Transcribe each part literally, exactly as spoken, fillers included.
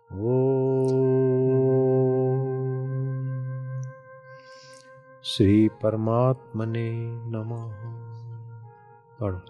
ओम श्री परमात्मने नमः। पढ़ो।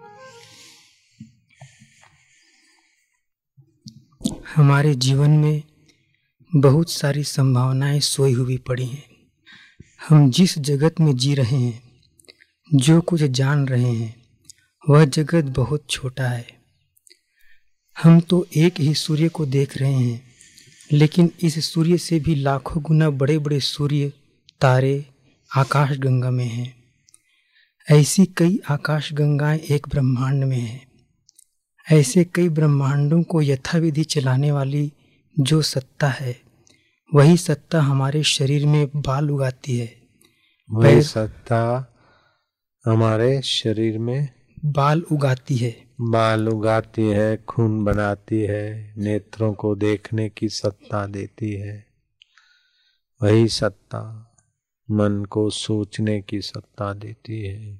हमारे जीवन में बहुत सारी संभावनाएं सोई हुई पड़ी हैं। हम जिस जगत में जी रहे हैं, जो कुछ जान रहे हैं, वह जगत बहुत छोटा है। हम तो एक ही सूर्य को देख रहे हैं, लेकिन इस सूर्य से भी लाखों गुना बड़े बड़े सूर्य, तारे आकाश गंगा में हैं। ऐसी कई आकाश गंगाएं एक ब्रह्मांड में हैं। ऐसे कई ब्रह्मांडों को यथाविधि चलाने वाली जो सत्ता है, वही सत्ता हमारे शरीर में बाल उगाती है। वही सत्ता हमारे शरीर में बाल उगाती है बाल उगाती है, खून बनाती है, नेत्रों को देखने की सत्ता देती है। वही सत्ता मन को सोचने की सत्ता देती है,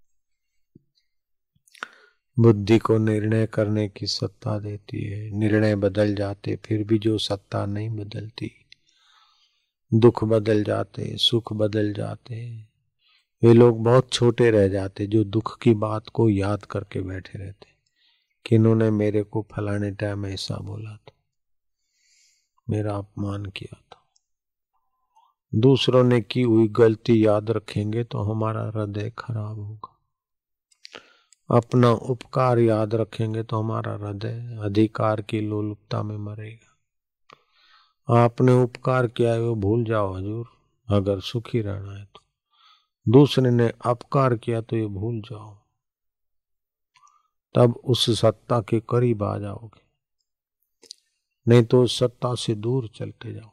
बुद्धि को निर्णय करने की सत्ता देती है। निर्णय बदल जाते फिर भी जो सत्ता नहीं बदलती, दुख बदल जाते, सुख बदल जाते, वे लोग बहुत छोटे रह जाते जो दुख की बात को याद करके बैठे रहते कि इन्होंने मेरे को फलाने टाइम ऐसा बोला था, मेरा अपमान किया था। दूसरों ने की हुई गलती याद रखेंगे तो हमारा हृदय खराब होगा। अपना उपकार याद रखेंगे तो हमारा हृदय अधिकार की लोलुपता में मरेगा। आपने उपकार किया है वो भूल जाओ हजूर, अगर सुखी रहना है तो। दूसरे ने अपकार किया तो ये भूल जाओ, तब उस सत्ता के करीब आ जाओगे, नहीं तो उस सत्ता से दूर चलते जाओगे।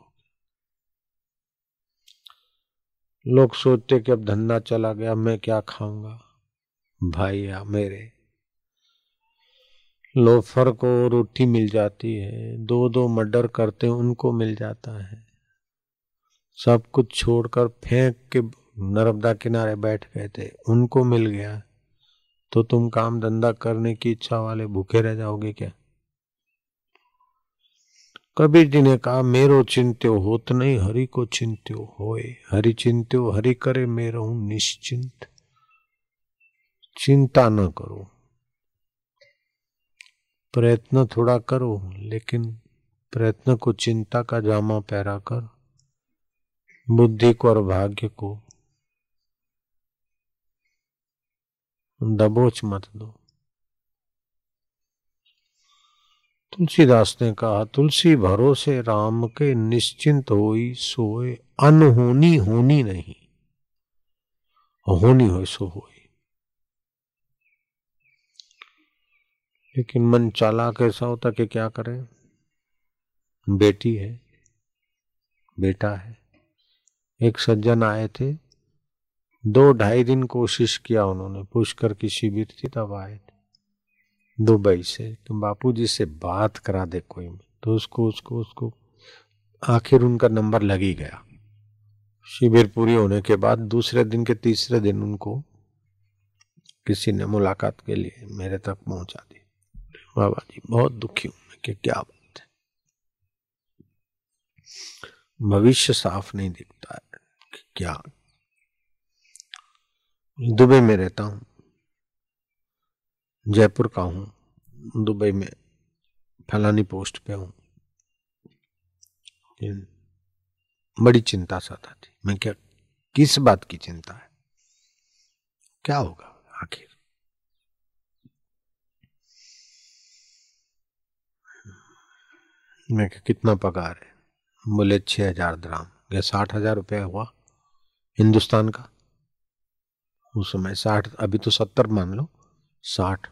लोग सोचते कि अब धंधा चला गया, मैं क्या खाऊंगा। भाइया मेरे, लोफर को रोटी मिल जाती है, दो दो मर्डर करते उनको मिल जाता है, सब कुछ छोड़कर फेंक के नर्मदा किनारे बैठ गए थे उनको मिल गया, तो तुम काम धंधा करने की इच्छा वाले भूखे रह जाओगे क्या। कबीर जी ने कहा, मेरो चिंत्यो होत नहीं, हरि को चिंत्यो होए। हरि चिंत्यो हरि करे, मेरो निश्चिंत। चिंता न करो, प्रयत्न थोड़ा करो, लेकिन प्रयत्न को चिंता का जामा पहरा कर बुद्धि को और भाग्य को दबोच मत दो। तुलसीदास ने कहा, तुलसी भरोसे राम के, निश्चिंत होई सोए। अनहोनी होनी नहीं, होनी हो सो होई। लेकिन मन चालाक ऐसा होता कि क्या करे। बेटी है, बेटा है। एक सज्जन आए थे, दो ढाई दिन कोशिश किया उन्होंने, पुष्कर की शिविर थी तब आए थे दुबई से, तो बापू जी से बात करा दे कोई में, तो उसको उसको उसको आखिर उनका नंबर लग ही गया। शिविर पूरी होने के बाद दूसरे दिन के तीसरे दिन उनको किसी ने मुलाकात के लिए मेरे तक पहुंचा दी। बाबा जी बहुत दुखी हूं कि क्या बात है, भविष्य साफ नहीं दिखता है कि क्या। दुबई में रहता हूं, जयपुर का हूं, दुबई में फलानी पोस्ट पे हूं। बड़ी चिंता सताती। मैं क्या, किस बात की चिंता है, क्या होगा आखिर। मैं क्या, कितना पगार है। बोले छह हजार द्राम या साठ हजार रुपया हुआ हिंदुस्तान का उस समय। साठ, अभी तो सत्तर मान लो, साठ।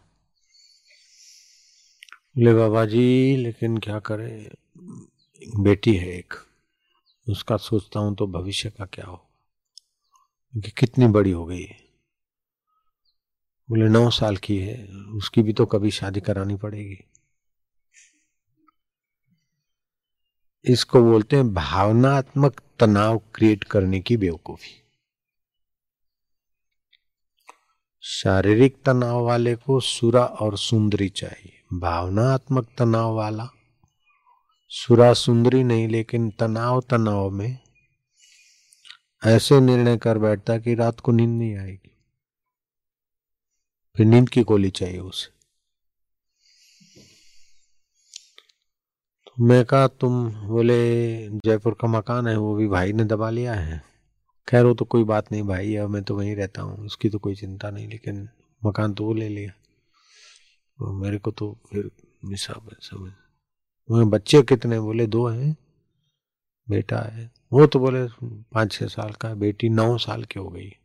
बोले बाबा जी लेकिन क्या करें, बेटी है एक, उसका सोचता हूं तो भविष्य का क्या हो, कि कितनी बड़ी हो गई है। बोले नौ साल की है, उसकी भी तो कभी शादी करानी पड़ेगी। इसको बोलते हैं भावनात्मक तनाव क्रिएट करने की बेवकूफी। शारीरिक तनाव वाले को सुरा और सुंदरी चाहिए, भावनात्मक तनाव वाला सुरा सुंदरी नहीं, लेकिन तनाव तनाव में ऐसे निर्णय कर बैठता कि रात को नींद नहीं आएगी, फिर नींद की गोली चाहिए उसे। तो मैं कहा तुम, बोले जयपुर का मकान है वो भी भाई ने दबा लिया है। खैर वो तो कोई बात नहीं, भाई है, मैं तो वहीं रहता हूँ, उसकी तो कोई चिंता नहीं, लेकिन मकान तो वो ले लिया, वो मेरे को तो फिर मिसाब समझ। वो बच्चे कितने, बोले दो हैं, बेटा है, वो तो बोले पाँच छः साल का है, बेटी नौ साल की हो गई।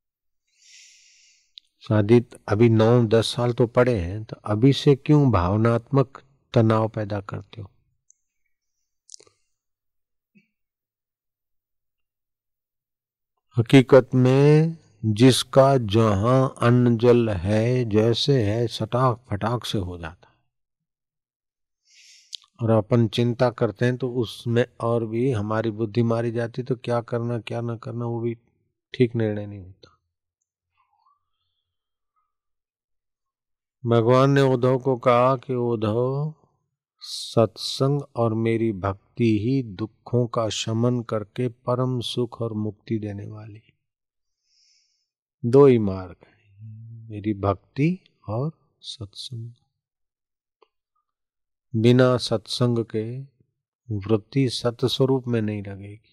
शादी अभी नौ दस साल तो पड़े हैं, तो अभी से क्यों भावनात्मक तनाव पैदा करते हो? हकीकत में जिसका जहां अन्न जल है, जैसे है, सटाक फटाक से हो जाता है। और अपन चिंता करते हैं तो उसमें और भी हमारी बुद्धि मारी जाती, तो क्या करना क्या ना करना वो भी ठीक निर्णय नहीं होता। भगवान ने उद्धव को कहा कि उद्धव, सत्संग और मेरी भक्ति ही दुखों का शमन करके परम सुख और मुक्ति देने वाली, दो ही मार्ग है, मेरी भक्ति और सत्संग। बिना सत्संग के वृत्ति सत्स्वरूप में नहीं लगेगी।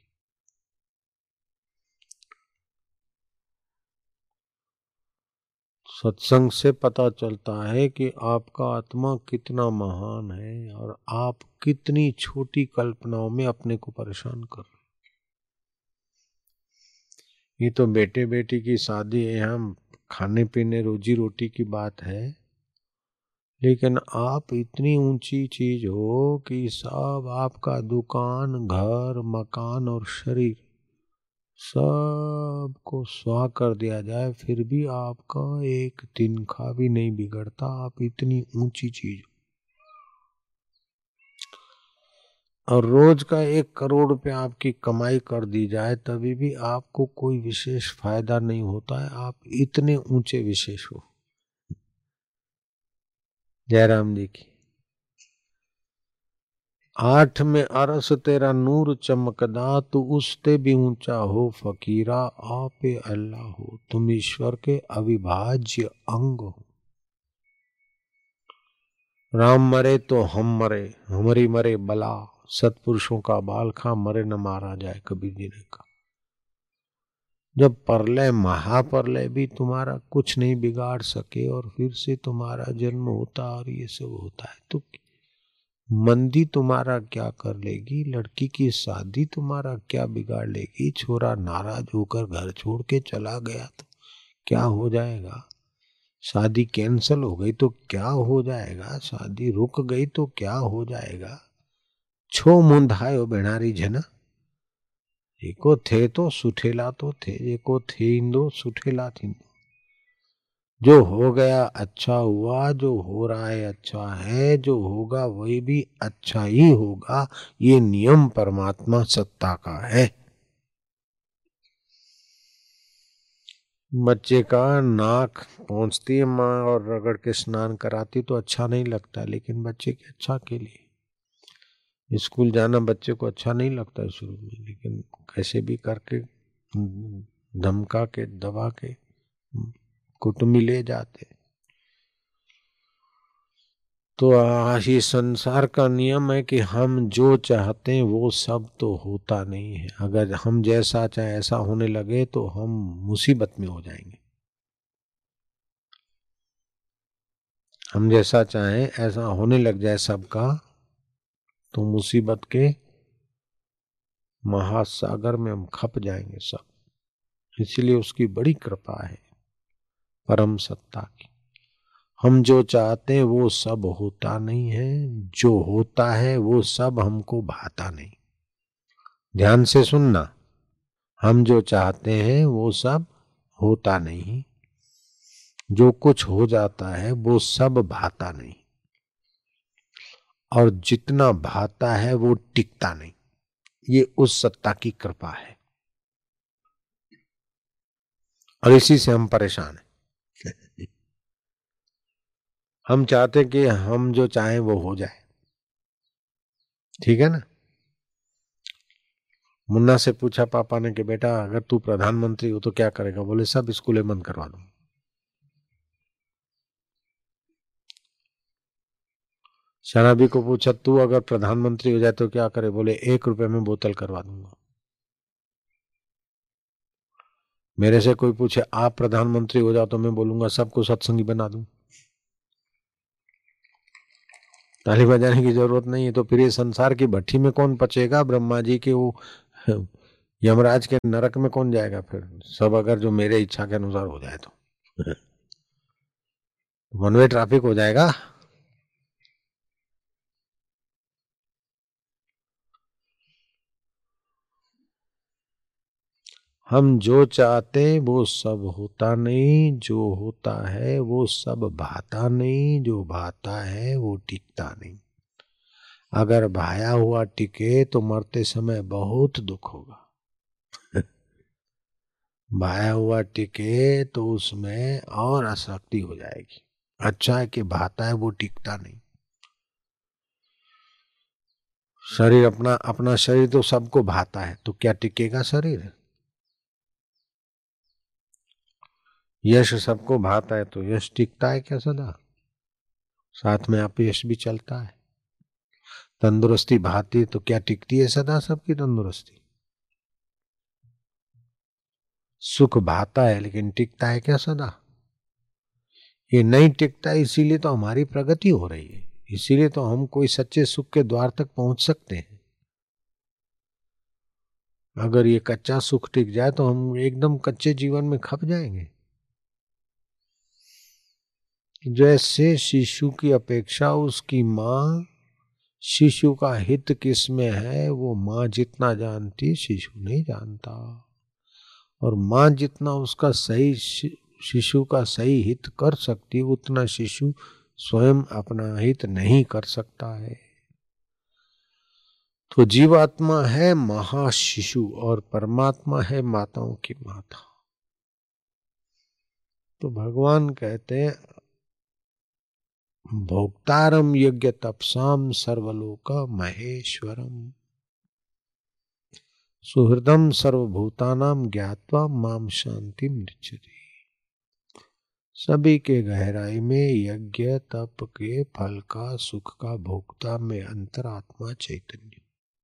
सत्संग से पता चलता है कि आपका आत्मा कितना महान है और आप कितनी छोटी कल्पनाओं में अपने को परेशान कर रहे हैं। ये तो बेटे बेटी की शादी है, हम खाने पीने रोजी रोटी की बात है, लेकिन आप इतनी ऊंची चीज हो कि सब आपका दुकान, घर, मकान और शरीर सब को स्वाह कर दिया जाए, फिर भी आपका एक तिनका भी नहीं बिगड़ता। आप इतनी ऊंची चीज, और रोज का एक करोड़ रुपया आपकी कमाई कर दी जाए तभी भी आपको कोई विशेष फायदा नहीं होता है। आप इतने ऊंचे विशेष हो। जयराम जी की आठ में अरस तेरा नूर चमकदा, तू उसते भी ऊंचा हो फकीरा, आपे अल्लाह हो, तुम ईश्वर के अविभाज्य अंग हो। राम मरे तो हम मरे, हमारी मरे बला, सत्पुरुषों का बाल खा, मरे न मारा जाए, कबीर जी ने कहा। जब परलय महाप्रलय भी तुम्हारा कुछ नहीं बिगाड़ सके और फिर से तुम्हारा जन्म होता और ये सब होता है, तो मंदी तुम्हारा क्या कर लेगी, लड़की की शादी तुम्हारा क्या बिगाड़ लेगी, छोरा नाराज होकर घर छोड़ के चला गया तो क्या हो जाएगा, शादी कैंसल हो गई तो क्या हो जाएगा, शादी रुक गई तो क्या हो जाएगा। छो मुंधायो बेणारी जना, एको थे तो सुठेला तो थे, एको थे इंदो सुठेला थी। जो हो गया अच्छा हुआ, जो हो रहा है अच्छा है, जो होगा वही भी अच्छा ही होगा। ये नियम परमात्मा सत्ता का है। बच्चे का नाक पहुंचती है माँ और रगड़ के स्नान कराती तो अच्छा नहीं लगता, लेकिन बच्चे के अच्छा के लिए स्कूल जाना बच्चे को अच्छा नहीं लगता शुरू में, लेकिन कैसे भी करके धमका के दबा के कुटुंबी ले जाते। तो ये संसार का नियम है कि हम जो चाहते हैं वो सब तो होता नहीं है। अगर हम जैसा चाहे ऐसा होने लगे तो हम मुसीबत में हो जाएंगे। हम जैसा चाहें ऐसा होने लग जाए सबका, तो मुसीबत के महासागर में हम खप जाएंगे सब। इसलिए उसकी बड़ी कृपा है परम सत्ता की। हम जो चाहते हैं वो सब होता नहीं है, जो होता है वो सब हमको भाता नहीं। ध्यान से सुनना, हम जो चाहते हैं वो सब होता नहीं, जो कुछ हो जाता है वो सब भाता नहीं, और जितना भाता है वो टिकता नहीं। ये उस सत्ता की कृपा है, और इसी से हम परेशान हैं। हम चाहते कि हम जो चाहें वो हो जाए, ठीक है ना। मुन्ना से पूछा पापा ने कि बेटा अगर तू प्रधानमंत्री हो तो क्या करेगा? बोले सब स्कूलें बंद करवा दूंगा। शराबी को पूछा तू अगर प्रधानमंत्री हो जाए तो क्या करे? बोले एक रुपए में बोतल करवा दूंगा। मेरे से कोई पूछे आप प्रधानमंत्री हो जाओ तो मैं बोलूंगा सबको सत्संगी बना दूं। ताली बजाने की जरूरत नहीं है। तो फिर ये संसार की भट्टी में कौन पचेगा? ब्रह्मा जी के वो यमराज के नरक में कौन जाएगा? फिर सब अगर जो मेरे इच्छा के अनुसार हो जाए तो वन वे ट्रैफिक हो जाएगा। हम जो चाहते वो सब होता नहीं, जो होता है वो सब भाता नहीं, जो भाता है वो टिकता नहीं। अगर भाया हुआ टिके तो मरते समय बहुत दुख होगा। भाया हुआ टिके तो उसमें और आसक्ति हो जाएगी। अच्छा है कि भाता है वो टिकता नहीं। शरीर अपना अपना शरीर तो सबको भाता है, तो क्या टिकेगा शरीर? यश सबको भाता है तो यश टिकता है क्या सदा? साथ में अपयश भी चलता है। तंदुरुस्ती भाती है तो क्या टिकती है सदा सबकी तंदुरुस्ती? सुख भाता है लेकिन टिकता है क्या सदा? ये नहीं टिकता है, इसीलिए तो हमारी प्रगति हो रही है, इसीलिए तो हम कोई सच्चे सुख के द्वार तक पहुंच सकते हैं। अगर ये कच्चा सुख टिक जाए तो हम एकदम कच्चे जीवन में खप जाएंगे। जैसे शिशु की अपेक्षा उसकी माँ, शिशु का हित किसमें है वो माँ जितना जानती शिशु नहीं जानता, और माँ जितना उसका सही शिशु का सही हित कर सकती उतना शिशु स्वयं अपना हित नहीं कर सकता है। तो जीवात्मा है महाशिशु और परमात्मा है माताओं की माता। तो भगवान कहते हैं भोक्तारम यज्ञ तपसाम सर्वलोक महेश्वरम सुहृदम सर्वभूतानाम ज्ञात्वा माम शांति मृच्छति। सभी के गहराई में यज्ञ तप के फल का सुख का भोक्ता में अंतरात्मा चैतन्य।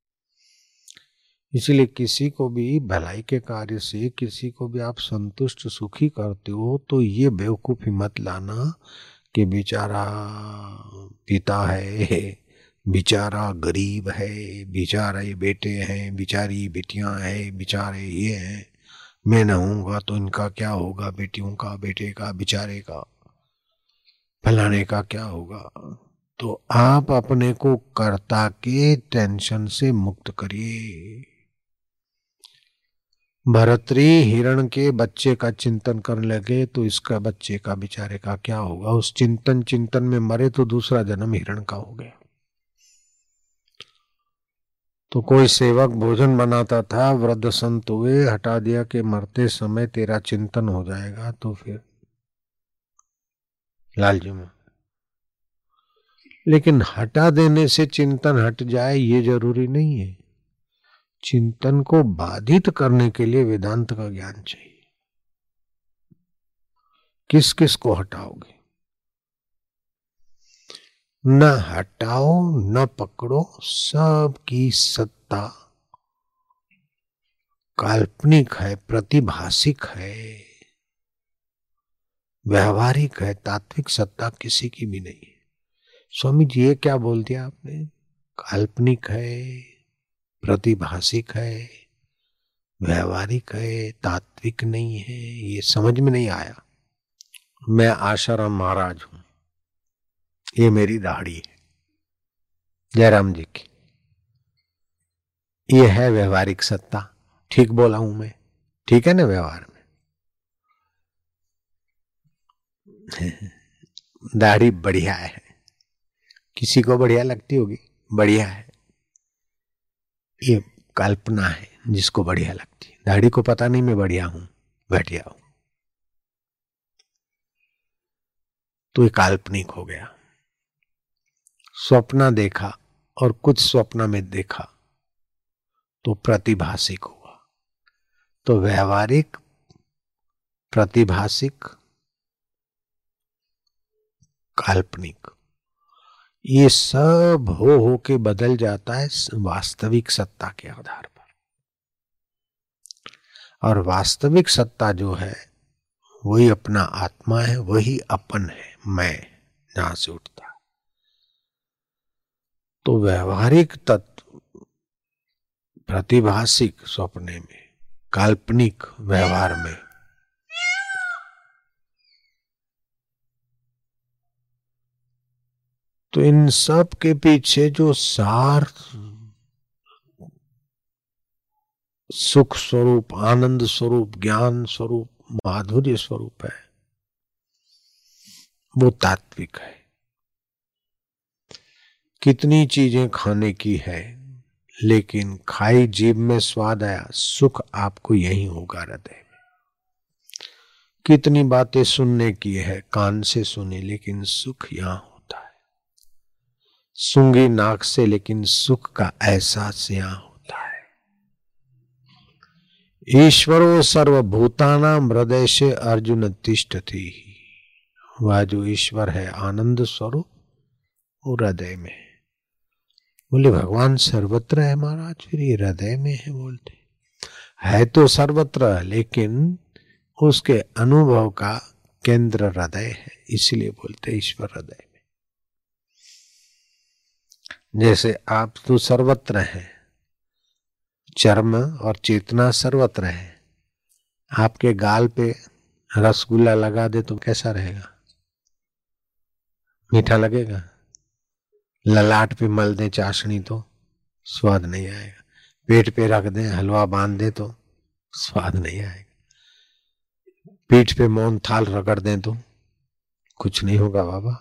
इसलिए किसी को भी भलाई के कार्य से किसी को भी आप संतुष्ट सुखी करते हो तो ये बेवकूफी मत लाना कि बेचारा पिता है, बेचारा गरीब है, बेचारे बेटे हैं, बेचारी बेटियां हैं, बेचारे ये हैं, मैं न होऊंगा तो इनका क्या होगा, बेटियों का, बेटे का, बेचारे का, फलाने का क्या होगा। तो आप अपने को कर्ता के टेंशन से मुक्त करिए। भरतरी हिरण के बच्चे का चिंतन करने लगे तो इसका बच्चे का बेचारे का क्या होगा। उस चिंतन चिंतन में मरे तो दूसरा जन्म हिरण का हो गया। तो कोई सेवक भोजन बनाता था, वृद्ध संत हुए, हटा दिया कि मरते समय तेरा चिंतन हो जाएगा। तो फिर लालजी में, लेकिन हटा देने से चिंतन हट जाए ये जरूरी नहीं है। चिंतन को बाधित करने के लिए वेदांत का ज्ञान चाहिए। किस किस को हटाओगे? न हटाओ न पकड़ो, सबकी सत्ता काल्पनिक है, प्रतिभासिक है, व्यवहारिक है। तात्विक सत्ता किसी की भी नहीं है। स्वामी जी ये क्या बोल दिया आपने? काल्पनिक है, प्रतिभासिक है, व्यवहारिक है, तात्विक नहीं है। ये समझ में नहीं आया। मैं आशाराम महाराज हूं, ये मेरी दाढ़ी है जयराम जी की, ये है व्यवहारिक सत्ता। ठीक बोला हूं मैं? ठीक है ना व्यवहार में? दाढ़ी बढ़िया है, किसी को बढ़िया लगती होगी, बढ़िया है। ये कल्पना है जिसको बढ़िया लगती है। दाढ़ी को पता नहीं मैं बढ़िया हूं, घटिया हूं, तो ये काल्पनिक हो गया। स्वप्न देखा और कुछ स्वप्न में देखा तो प्रतिभासिक हुआ। तो व्यवहारिक, प्रतिभासिक, काल्पनिक, ये सब हो हो के बदल जाता है वास्तविक सत्ता के आधार पर। और वास्तविक सत्ता जो है वही अपना आत्मा है, वही अपन है, मैं जहां से उठता है। तो व्यवहारिक तत्व प्रतिभासिक स्वप्ने में, काल्पनिक व्यवहार में, तो इन सब के पीछे जो सार सुख स्वरूप, आनंद स्वरूप, ज्ञान स्वरूप, माधुर्य स्वरूप है, वो तात्विक है। कितनी चीजें खाने की है, लेकिन खाई जीभ में स्वाद आया, सुख आपको यही होगा हृदय में। कितनी बातें सुनने की है, कान से सुने, लेकिन सुख यहां होता है। सूंघी नाक से, लेकिन सुख का एहसास यहां होता है। ईश्वरो सर्वभूतानां हृदय से अर्जुन तिष्ठति। वह जो ईश्वर है आनंद स्वरूप, वो हृदय में है। बोले भगवान सर्वत्र है महाराज, फिर ये हृदय में है बोलते। है तो सर्वत्र, लेकिन उसके अनुभव का केंद्र हृदय है, इसलिए बोलते ईश्वर हृदय में। जैसे आप तो सर्वत्र हैं, चर्म और चेतना सर्वत्र है। आपके गाल पे रसगुल्ला लगा दे तो कैसा रहेगा? मीठा लगेगा। ललाट पे मल दे चाशनी तो स्वाद नहीं आएगा। पेट पे रख दे, हलवा बांध दे तो स्वाद नहीं आएगा। पीठ पे मौन थाल रगड़ दें तो कुछ नहीं होगा बाबा।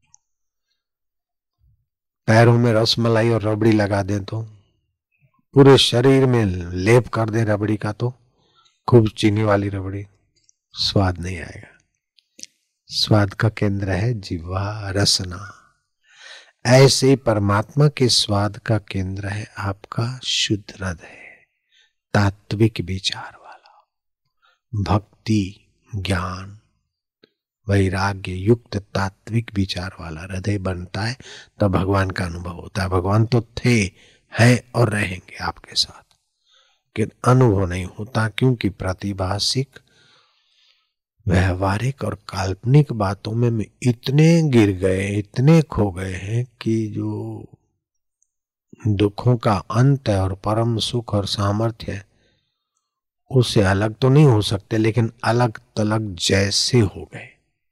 पैरों में रसमलाई और रबड़ी लगा दें तो, पूरे शरीर में लेप कर दे रबड़ी का तो खूब चीनी वाली रबड़ी, स्वाद नहीं आएगा। स्वाद का केंद्र है जिह्वा, रसना। ऐसे ही परमात्मा के स्वाद का केंद्र है आपका शुद्ध हृदय, तात्विक विचार वाला, भक्ति, ज्ञान, वैराग्य युक्त तात्विक विचार वाला हृदय बनता है, तब भगवान का अनुभव होता है। भगवान तो थे, हैं और रहेंगे आपके साथ, लेकिन अनुभव नहीं होता, क्योंकि प्रतिभासिक, व्यवहारिक और काल्पनिक बातों में हम इतने गिर गए, इतने खो गए हैं कि जो दुखों का अंत है और परम सुख और सामर्थ्य है, उससे अलग तो नहीं हो सकते, लेकिन अलग तलग जैसे हो गए।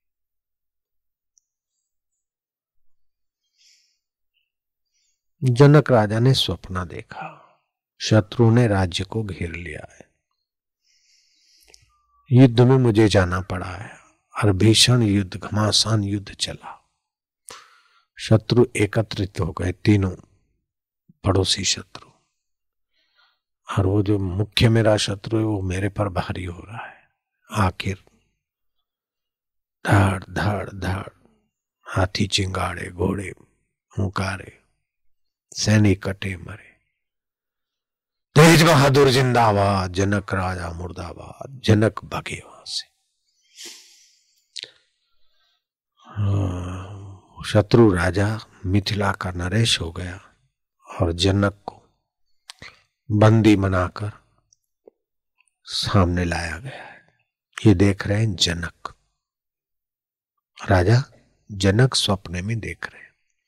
जनक राजा ने स्वप्न देखा, शत्रु ने राज्य को घेर लिया है, युद्ध में मुझे जाना पड़ा है, और भीषण युद्ध, घमासान युद्ध चला। शत्रु एकत्रित हो गए, तीनों पड़ोसी शत्रु, और वो जो मुख्य मेरा शत्रु है वो मेरे पर भारी हो रहा है। आखिर धाड़ धाड़ धाड़, हाथी चिंगाड़े, घोड़े हुंकारे, सैनिक कटे मरे। तेज बहादुर जिंदाबाद, जनक राजा मुर्दाबाद। जनक भगे वहां से। शत्रु राजा मिथिला का नरेश हो गया और जनक को बंदी बनाकर सामने लाया गया है। ये देख रहे हैं जनक, राजा जनक स्वप्न में देख रहे हैं।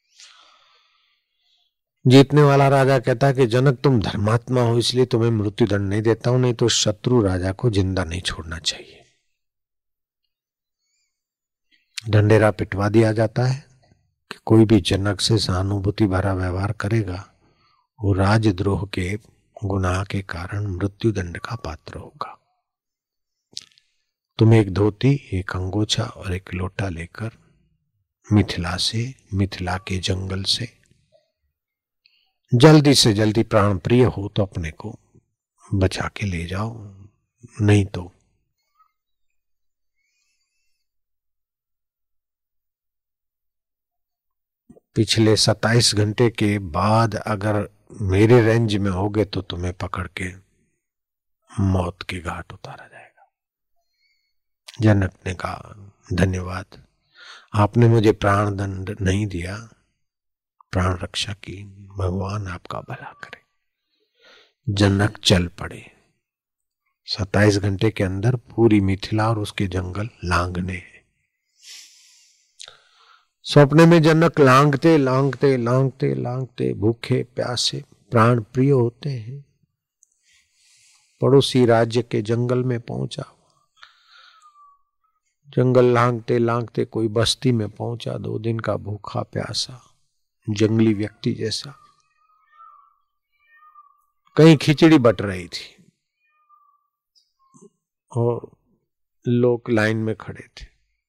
जीतने वाला राजा कहता है कि जनक तुम धर्मात्मा हो, इसलिए तुम्हें मृत्यु दंड नहीं देता हूं, नहीं तो शत्रु राजा को जिंदा नहीं छोड़ना चाहिए। डंडेरा पिटवा दिया जाता है कि कोई भी जनक से सहानुभूति भरा व्यवहार करेगा वो राजद्रोह के गुनाह के कारण मृत्यु दंड का पात्र होगा। तुम एक धोती, एक अंगोछा और एक लोटा लेकर मिथिला से, मिथिला के जंगल से जल्दी से जल्दी, प्राण प्रिय हो तो अपने को बचा के ले जाओ, नहीं तो पिछले सत्ताईस घंटे के बाद अगर मेरे रेंज में होगे तो तुम्हें पकड़ के मौत के घाट उतारा जाएगा। जनक ने कहा, धन्यवाद, आपने मुझे प्राण दंड नहीं दिया, प्राण रक्षा की, भगवान आपका भला करे। जनक चल पड़े। सत्ताईस घंटे के अंदर पूरी मिथिला और उसके जंगल लांघने हैं। सपने में जनक लांघते लांघते लांघते लांघते भूखे प्यासे प्राण प्रिय होते हैं, पड़ोसी राज्य के जंगल में पहुंचा। जंगल लांघते लांघते कोई बस्ती में पहुंचा, दो दिन का भूखा प्यासा जंगली व्यक्ति जैसा। कहीं खिचड़ी बट रही थी और लोग लाइन में खड़े थे।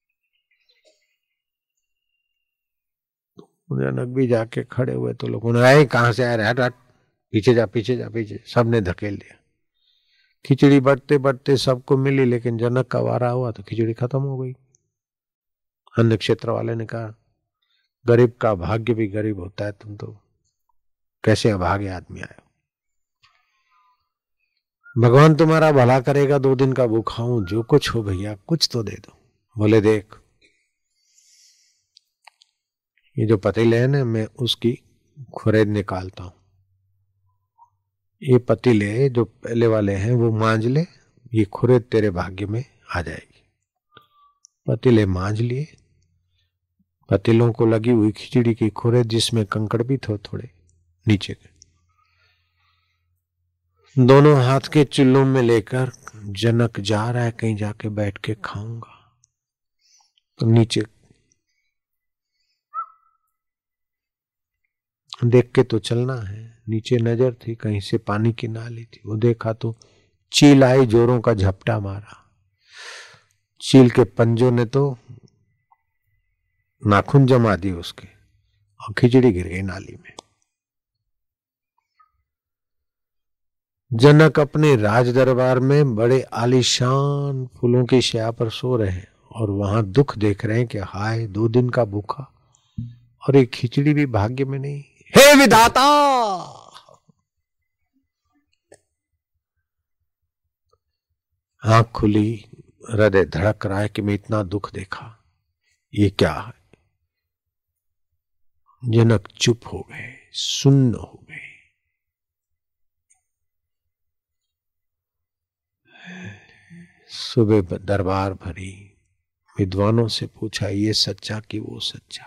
जनक भी जाके खड़े हुए तो लोगों ने, आए कहां से आ रहे, हट हट, पीछे जा पीछे जा पीछे, सबने धकेल दिया। खिचड़ी बटते बटते सबको मिली, लेकिन जनक का वारा हुआ तो खिचड़ी खत्म हो गई। अन्य क्षेत्र वाले ने कहा, गरीब का भाग्य भी गरीब होता है, तुम तो कैसे अभागे आदमी आए हो, भगवान तुम्हारा भला करेगा, दो दिन का भूखा हूं, जो कुछ हो भैया कुछ तो दे दो। बोले, देख ये जो पतीले है ना, मैं उसकी खुरेद निकालता हूं, ये पतीले जो पहले वाले हैं वो मांझ ले, ये खुरेद तेरे भाग्य में आ जाएगी। पतीले मांझ लिए, पतीलों को लगी हुई खिचड़ी की खुरेद जिसमें कंकड़ भी थे थोड़े नीचे के, दोनों हाथ के चुल्लू में लेकर जनक जा रहा है, कहीं जाके बैठ के खाऊंगा। तो नीचे देख के तो चलना है, नीचे नजर थी, कहीं से पानी की नाली थी, वो देखा तो चील आई, जोरों का झपटा मारा। चील के पंजों ने तो नाखून जमा दिए उसके, और खिचड़ी गिर गई नाली में। जनक अपने राज दरबार में बड़े आलीशान फूलों की शैया पर सो रहे हैं और वहां दुख देख रहे हैं कि हाय, दो दिन का भूखा और एक खिचड़ी भी भाग्य में नहीं। हे विधाता, आंख खुली, हृदय धड़क रहा है कि मैं इतना दुख देखा, ये क्या है। जनक चुप हो गए, सुन्न हो गए। सुबह दरबार भरी, विद्वानों से पूछा, ये सच्चा कि वो सच्चा।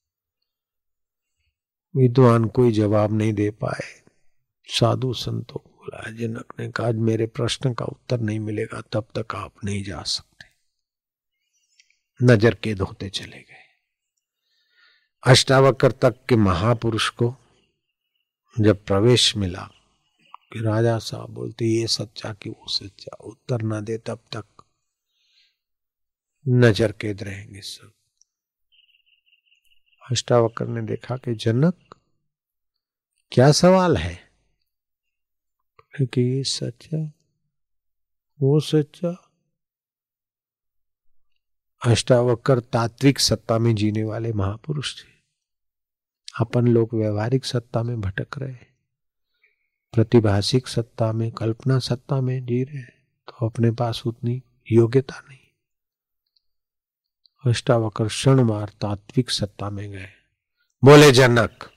विद्वान कोई जवाब नहीं दे पाए। साधु संतों को बोला। जनक ने कहा, आज मेरे प्रश्न का उत्तर नहीं मिलेगा तब तक आप नहीं जा सकते। नजर कैद होते चले गए। अष्टावक्र तक के महापुरुष को जब प्रवेश मिला कि राजा साहब बोलते ये सच्चा कि वो सच्चा, उत्तर न दे तब तक नजर कैद रहेंगे सब। अष्टावक्र ने देखा कि जनक क्या सवाल है, कि ये सच्चा वो सच्चा। अष्टावक्र तात्विक सत्ता में जीने वाले महापुरुष थे। अपन लोग व्यवहारिक सत्ता में भटक रहे, प्रतिभाषिक सत्ता में, कल्पना सत्ता में जी रहे, तो अपने पास उतनी योग्यता नहीं। अष्टावक्र क्षण मार तात्विक सत्ता में गए। बोले जनक,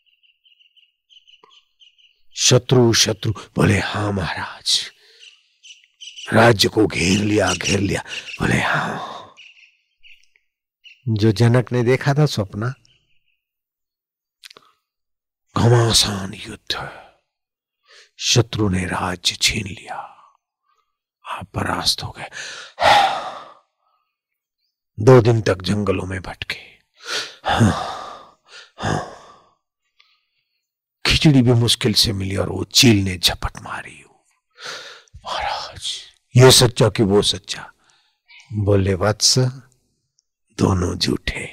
शत्रु शत्रु? बोले हाँ महाराज। राज्य को घेर लिया घेर लिया? बोले हाँ। जो जनक ने देखा था स्वप्न, घमासान युद्ध, शत्रु ने राज्य छीन लिया, आप परास्त हो गए। दो दिन तक जंगलों में भटके। हाँ, हाँ। खिचड़ी भी मुश्किल से मिली और वो चील ने झपट मारी। महाराज ये सच्चा कि वो सच्चा? बोले वत्स, दोनों झूठे।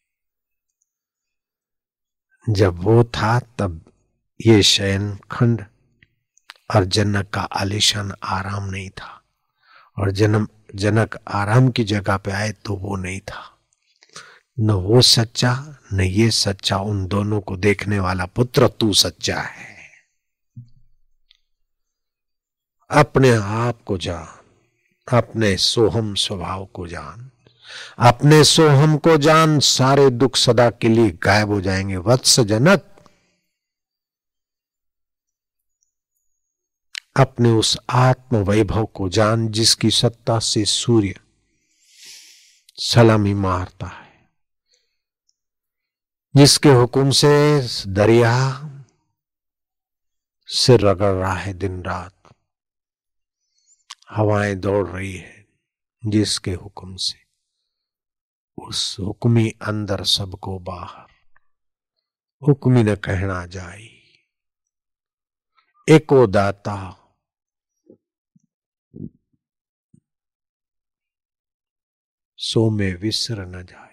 जब वो था तब ये शयन खंड और जनक का आलीशान आराम नहीं था, और जन्म जनक आराम की जगह पे आए तो वो नहीं था। न वो सच्चा न ये सच्चा, उन दोनों को देखने वाला पुत्र तू सच्चा है। अपने आप को जान, अपने सोहम स्वभाव को जान, अपने सोहम को जान, सारे दुख सदा के लिए गायब हो जाएंगे। वत्स जनक, अपने उस आत्म वैभव को जान जिसकी सत्ता से सूर्य सलामी मारता है, जिसके हुक्म से दरिया सिर रगड़ रहा है, दिन रात हवाएं दौड़ रही है, जिसके हुक्म से, उस हुक्मी अंदर सबको बाहर, हुक्मी न कहना जाई, एको दाता सो में विसर न जाई।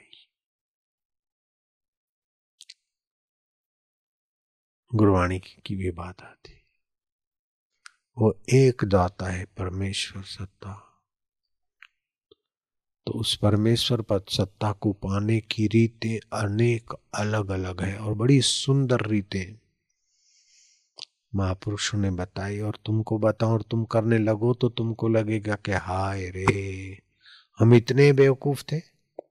गुरवाणी की भी बात आती, वो एक दाता है परमेश्वर सत्ता। तो उस परमेश्वर पद सत्ता को पाने की रीतें अनेक अलग अलग है और बड़ी सुंदर रीतें महापुरुषों ने बताई। और तुमको बताऊं और तुम करने लगो तो तुमको लगेगा कि हाय रे, हम इतने बेवकूफ थे।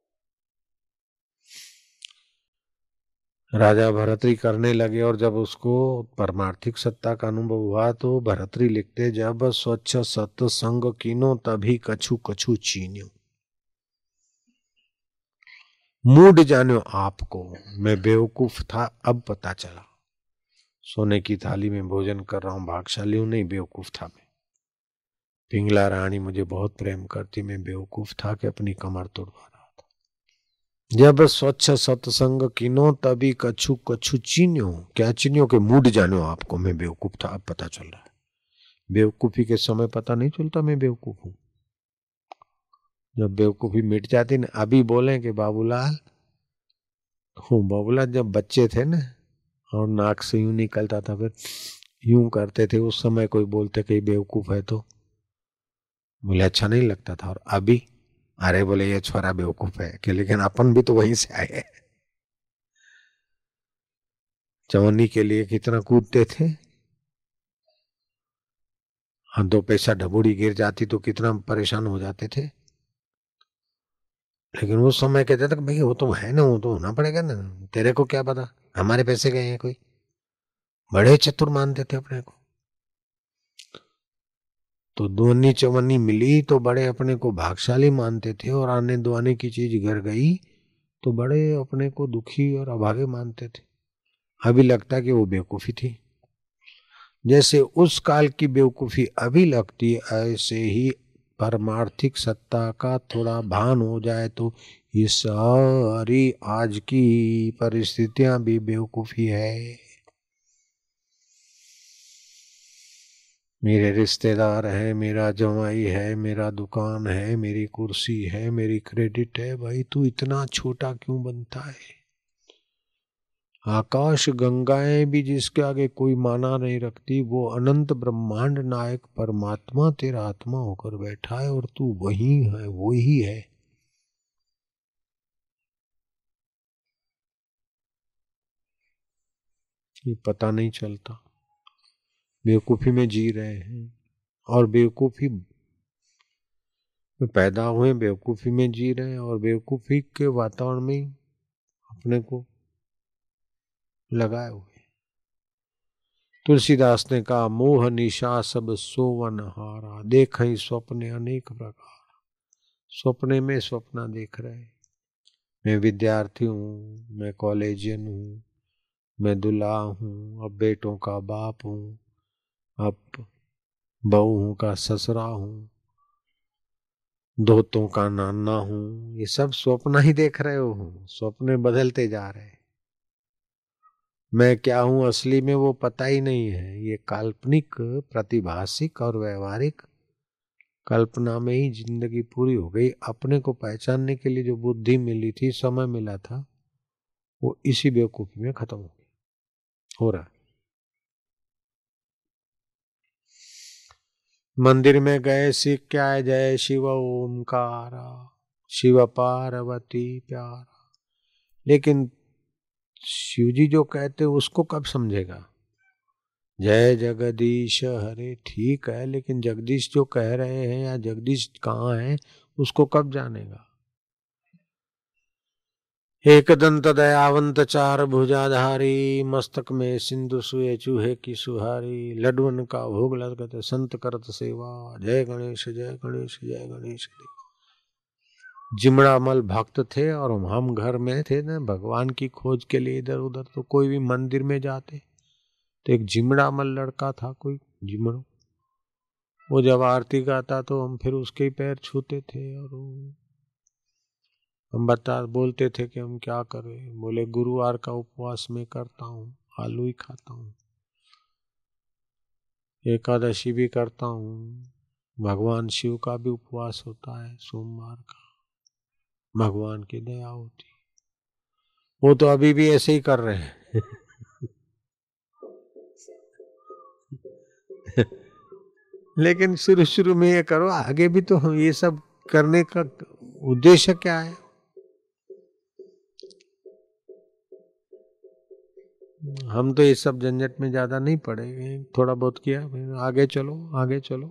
राजा भरतरी करने लगे और जब उसको परमार्थिक सत्ता का अनुभव हुआ तो भरतरी लिखते, जब स्वच्छ सत्संग कीनो तभी कछु कछु चीन्यो। मूड जानो आपको, मैं बेवकूफ था अब पता चला। सोने की थाली में भोजन कर रहा हूं, भागशाली हूं नहीं, बेवकूफ था मैं। पिंगला रानी मुझे बहुत प्रेम करती, मैं बेवकूफ था कि अपनी कमर तोड़वा रहा था। जब स्वच्छ सत्संग कीनो तभी कछु कछु चीन्यो। क्या चीन्यो? के मूड जानो आपको, मैं बेवकूफ था अब पता चल रहा है। बेवकूफी के समय पता नहीं चलता मैं बेवकूफ हूं। जब बेवकूफी मिट जाती ना, अभी बोले कि बाबूलाल हूँ, बाबूलाल जब बच्चे थे ना और नाक से यूं निकलता था, फिर यूं करते थे, उस समय कोई बोलते कहीं बेवकूफ है तो बोले अच्छा नहीं लगता था। और अभी अरे बोले ये छोरा बेवकूफ है कि, लेकिन अपन भी तो वहीं से आए हैं। चवन्नी के लिए कितना कूदते थे, हाँ दो पैसा ढबूड़ी गिर जाती तो कितना परेशान हो जाते थे। लेकिन उस समय कहते थे भाई वो तो है ना, वो तो होना पड़ेगा ना, तेरे को क्या पता, हमारे पैसे गए हैं कोई। बड़े चतुर मानते थे अपने को। तो दोनी चवन्नी मिली तो बड़े अपने को भागशाली मानते थे, और आने दुआने की चीज घर गई तो बड़े अपने को दुखी और अभागे मानते थे। अभी लगता कि वो बेवकूफी थी। जैसे उस काल की बेवकूफी अभी लगती है, ऐसे ही परमार्थिक सत्ता का थोड़ा भान हो जाए तो ये सारी आज की परिस्थितियां भी बेवकूफी है। मेरे रिश्तेदार है, मेरा जवाई है, मेरा दुकान है, मेरी कुर्सी है, मेरी क्रेडिट है, भाई तू इतना छोटा क्यों बनता है। आकाश गंगाएं भी जिसके आगे कोई माना नहीं रखती, वो अनंत ब्रह्मांड नायक परमात्मा तेरा आत्मा होकर बैठा है और तू वही है, वो ही है। ये पता नहीं चलता, बेवकूफी में जी रहे हैं और बेवकूफी में पैदा हुए, बेवकूफी में जी रहे हैं और बेवकूफी के वातावरण में अपने को लगाए हुए। तुलसीदास ने कहा, मोह निशा सब सोवन हारा, देख ही स्वप्ने अनेक प्रकार। स्वप्ने में स्वप्न देख रहे, मैं विद्यार्थी हूँ, मैं कॉलेजियन हूँ, मैं दूल्हा हूँ, अब बेटों का बाप हूँ, अब बहू हूँ का ससुरा हूँ, दोतों का नाना हूँ। ये सब स्वप्न ही देख रहे हो, स्वप्ने बदलते जा रहे। मैं क्या हूं असली में वो पता ही नहीं है। ये काल्पनिक, प्रतिभासिक और व्यवहारिक कल्पना में ही जिंदगी पूरी हो गई। अपने को पहचानने के लिए जो बुद्धि मिली थी, समय मिला था, वो इसी बेवकूफी में खत्म हो गया, हो रहा। मंदिर में गए सीख क्या है, जय शिव ओमकारा, शिव पार्वती प्यारा, लेकिन शिव जी जो कहते उसको कब समझेगा? जय जगदीश हरे ठीक है, लेकिन जगदीश जो कह रहे हैं या जगदीश कहाँ है उसको कब जानेगा? एक दंत दयावंत चार भुजाधारी, मस्तक में सिंधु सुए चूहे की सुहारी, लडवन का भोग लगत संत करत सेवा, जय गणेश जय गणेश जय गणेश। जिमड़ामल भक्त थे और हम घर में थे ना भगवान की खोज के लिए इधर उधर, तो कोई भी मंदिर में जाते तो एक जिमड़ामल लड़का था, कोई जिमड़ो, वो जब आरती गाता तो हम फिर उसके ही पैर छूते थे और हम बता बोलते थे कि हम क्या करें। बोले गुरुवार का उपवास में करता हूँ, आलू ही खाता हूँ, एकादशी भी करता हूँ, भगवान शिव का भी उपवास होता है सोमवार का, भगवान की दया होती। वो तो अभी भी ऐसे ही कर रहे हैं लेकिन शुरू शुरू में ये करो, आगे भी तो हम ये सब करने का उद्देश्य क्या है? हम तो ये सब झंझट में ज्यादा नहीं पड़ेंगे, थोड़ा बहुत किया फिर आगे चलो आगे चलो।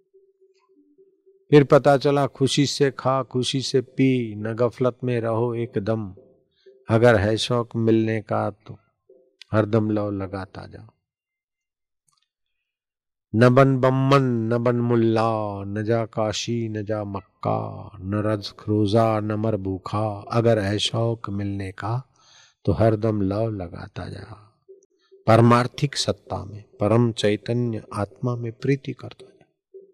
फिर पता चला खुशी से खा खुशी से पी, न गफलत में रहो एकदम, अगर है शौक मिलने का तो हरदम लव लगाता जाओ। न बन बम्मन न बन मुल्ला, न जा काशी न जा मक्का, न रज रोजा न मर भूखा, अगर है शौक मिलने का तो हरदम लव लगाता जा। परमार्थिक सत्ता में परम चैतन्य आत्मा में प्रीति करता जा।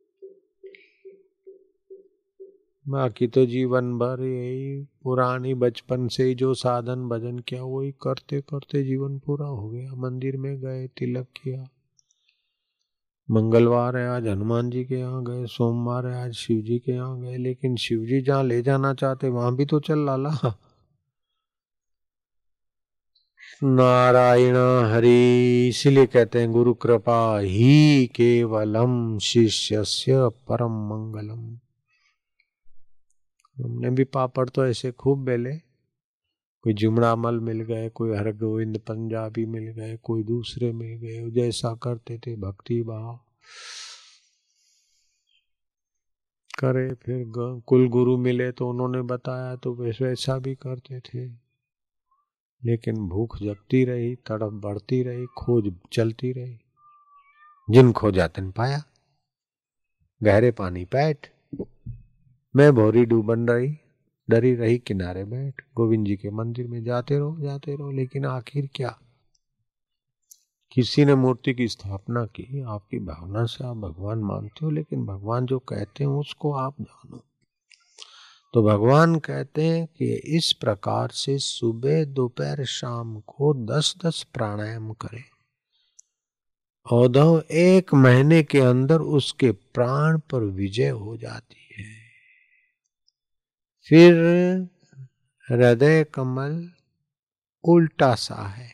बाकी तो जीवन भर यही पुरानी बचपन से जो साधन भजन किया वही करते करते जीवन पूरा हो गया। मंदिर में गए, तिलक किया, मंगलवार है आज हनुमान जी के यहाँ गए, सोमवार है आज शिव जी के यहाँ गए, लेकिन शिव जी जहाँ ले जाना चाहते वहां भी तो चल लाला। नारायण हरि, इसीलिए कहते हैं गुरु कृपा ही केवलम शिष्यस्य परम मंगलम। हमने भी पापड़ तो ऐसे खूब बेले, कोई जुमड़ामल मिल गए, कोई हरगोविंद पंजाबी मिल गए, कोई दूसरे मिल गए, जैसा करते थे भक्ति भाव करे। फिर कुल गुरु मिले तो उन्होंने बताया तो वैसा भी करते थे, लेकिन भूख जगती रही, तड़प बढ़ती रही, खोज चलती रही। जिन खोजा तिन पाया, गहरे पानी पैठ, मैं भौरी डूबन रही, डरी रही किनारे बैठ। गोविंद जी के मंदिर में जाते रहो जाते रहो, लेकिन आखिर क्या? किसी ने मूर्ति की स्थापना की, आपकी भावना से आप भगवान मानते हो, लेकिन भगवान जो कहते हैं उसको आप जानो। तो भगवान कहते हैं कि इस प्रकार से सुबह दोपहर शाम को दस दस प्राणायाम करें, औधव एक महीने के अंदर उसके प्राण पर विजय हो जाती है। फिर हृदय कमल उल्टा सा है,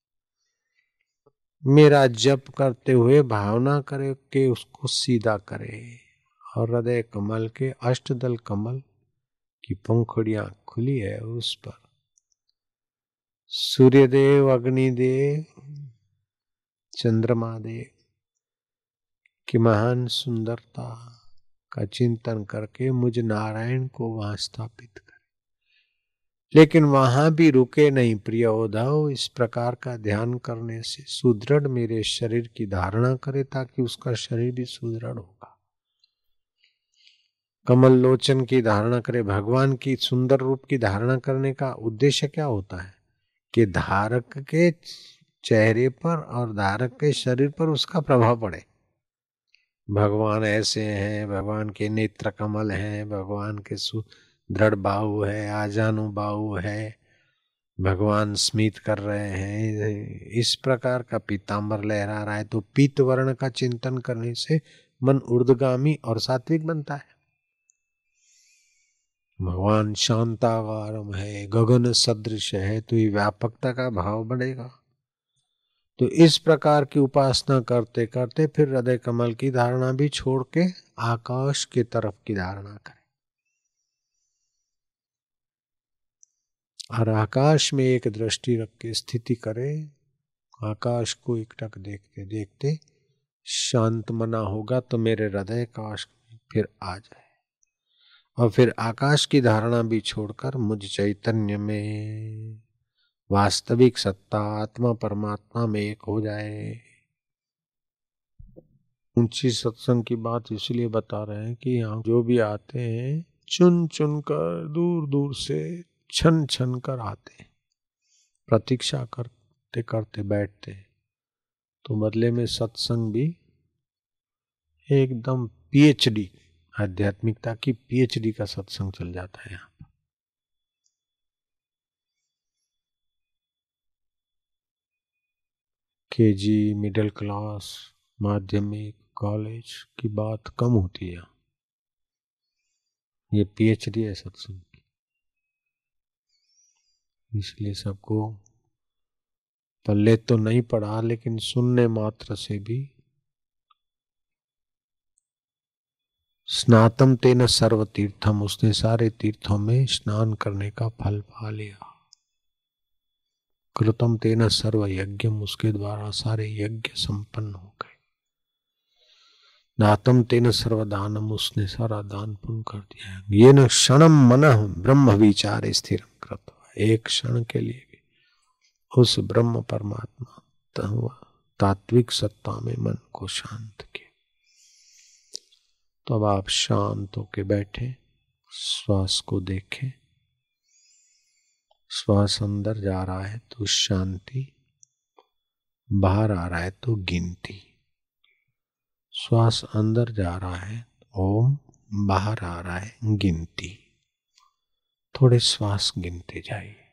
मेरा जप करते हुए भावना करे कि उसको सीधा करे, और हृदय कमल के अष्टदल कमल की पंखुड़ियां खुली है, उस पर सूर्यदेव, अग्निदेव, चंद्रमा देव की महान सुंदरता का चिंतन करके मुझ नारायण को वहां स्थापित करे। लेकिन वहां भी रुके नहीं प्रिय उद्धव, इस प्रकार का ध्यान करने से सुदृढ़ मेरे शरीर की धारणा करे, ताकि उसका शरीर भी सुदृढ़ होगा। कमल लोचन की धारणा करे। भगवान की सुंदर रूप की धारणा करने का उद्देश्य क्या होता है? कि धारक के चेहरे पर और धारक के शरीर पर उसका प्रभाव पड़े। भगवान ऐसे हैं, भगवान के नेत्र कमल हैं, भगवान के सुदृढ़ बाहु है, आजानु बाहु है, भगवान स्मित कर रहे हैं, इस प्रकार का पीतांबर लहरा रहा है। तो पीत वर्ण का चिंतन करने से मन ऊर्ध्वगामी और सात्विक बनता है। भगवान शांताकारम है, गगन सदृश है, तो ये व्यापकता का भाव बढ़ेगा। तो इस प्रकार की उपासना करते करते फिर हृदय कमल की धारणा भी छोड़ के आकाश की तरफ की धारणा करें। और आकाश में एक दृष्टि रख के स्थिति करे, आकाश को एकटक देखते देखते शांत मना होगा तो मेरे हृदय काश फिर आ जाए, और फिर आकाश की धारणा भी छोड़कर मुझ चैतन्य में वास्तविक सत्ता आत्मा परमात्मा में एक हो जाए। ऊंची सत्संग की बात इसलिए बता रहे हैं कि यहाँ जो भी आते हैं चुन चुन कर दूर दूर से छन छन कर आते, प्रतीक्षा करते करते बैठते, तो बदले में सत्संग भी एकदम पीएचडी, आध्यात्मिकता की पीएचडी का सत्संग चल जाता है यहाँ पर। केजी, मिडिल क्लास, माध्यमिक, कॉलेज की बात कम होती है, ये पीएचडी है सत्संग की। इसलिए सबको पल्ले तो नहीं पड़ा, लेकिन सुनने मात्र से भी स्नातम तेन सर्व तीर्थम, उसने सारे तीर्थों में स्नान करने का फल पा लिया। कृतम तेन सर्व यज्ञम, उसके द्वारा सारे यज्ञ संपन्न हो गए। दातम तेन सर्व दानम, उसने सारा दान पुण्य कर दिया। ये न क्षणम मनः ब्रह्म विचार स्थिर कृत, एक क्षण के लिए भी उस ब्रह्म परमात्मा तात्विक सत्ता में मन को शांत किया। तो अब आप शांत होके बैठे, श्वास को देखें। श्वास अंदर जा रहा है तो शांति, बाहर आ रहा है तो गिनती। श्वास अंदर जा रहा है ओम, बाहर आ रहा है गिनती। थोड़े श्वास गिनते जाइए।